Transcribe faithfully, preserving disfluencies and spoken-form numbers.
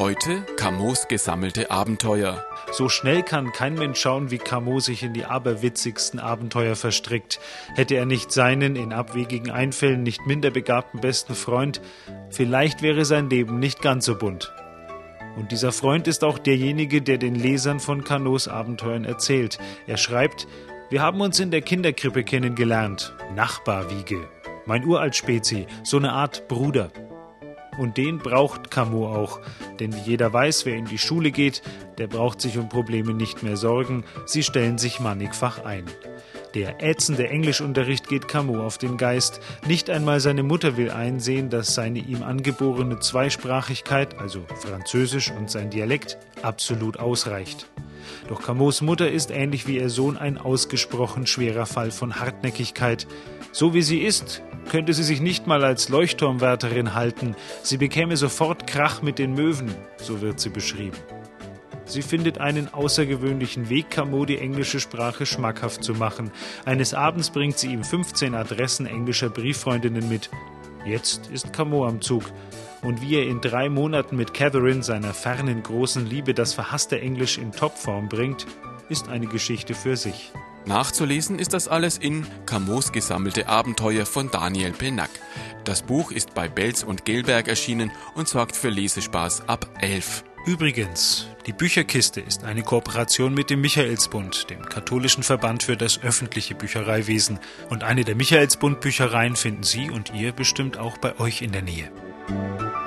Heute Camus gesammelte Abenteuer. So schnell kann kein Mensch schauen, wie Camus sich in die aberwitzigsten Abenteuer verstrickt. Hätte er nicht seinen, in abwegigen Einfällen nicht minder begabten besten Freund, vielleicht wäre sein Leben nicht ganz so bunt. Und dieser Freund ist auch derjenige, der den Lesern von Camus Abenteuern erzählt. Er schreibt: Wir haben uns in der Kinderkrippe kennengelernt. Nachbarwiege. Mein Uraltspezi, so eine Art Bruder. Und den braucht Camus auch, denn wie jeder weiß, wer in die Schule geht, der braucht sich um Probleme nicht mehr sorgen, sie stellen sich mannigfach ein. Der ätzende Englischunterricht geht Camus auf den Geist, nicht einmal seine Mutter will einsehen, dass seine ihm angeborene Zweisprachigkeit, also Französisch und sein Dialekt, absolut ausreicht. Doch Camus' Mutter ist ähnlich wie ihr Sohn ein ausgesprochen schwerer Fall von Hartnäckigkeit. So wie sie ist, könnte sie sich nicht mal als Leuchtturmwärterin halten. Sie bekäme sofort Krach mit den Möwen, so wird sie beschrieben. Sie findet einen außergewöhnlichen Weg, Camus die englische Sprache schmackhaft zu machen. Eines Abends bringt sie ihm fünfzehn Adressen englischer Brieffreundinnen mit. Jetzt ist Camus am Zug. Und wie er in drei Monaten mit Catherine, seiner fernen großen Liebe, das verhasste Englisch in Topform bringt, ist eine Geschichte für sich. Nachzulesen ist das alles in Camus gesammelte Abenteuer von Daniel Pennack. Das Buch ist bei Belz und Gelberg erschienen und sorgt für Lesespaß ab elf. Übrigens, die Bücherkiste ist eine Kooperation mit dem Michaelsbund, dem katholischen Verband für das öffentliche Büchereiwesen. Und eine der Michaelsbund-Büchereien finden Sie und ihr bestimmt auch bei euch in der Nähe.